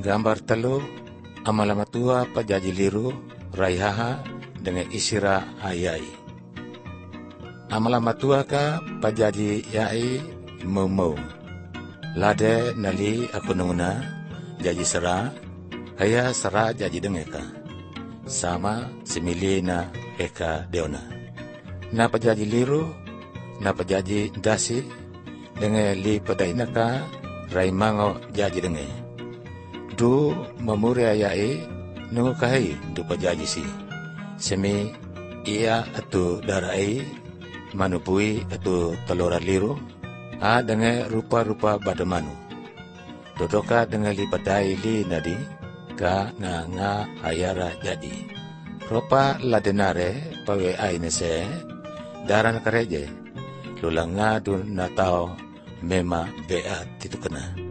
Gambar telu amalamatua pajaji liru raihaha dengan isira ayai. Amalamatua ka pajaji yai mau lade nali aku nunguna jaji sera haya sera jaji dengeka sama simili na eka deona. Na pajaji liru na pajaji dasi dengan li padainaka raimango jaji denge. Du mamuri ayai nungu kahai du pajaji si. Semi ia atu darai manupui atu telora liru a dengan rupa-rupa badamanu. Dodoka dengan li padai li nadi ka nga ayara jadi. Ropa ladenare pawe ainese daran kareje lulanga dun natao mema bea titu kena.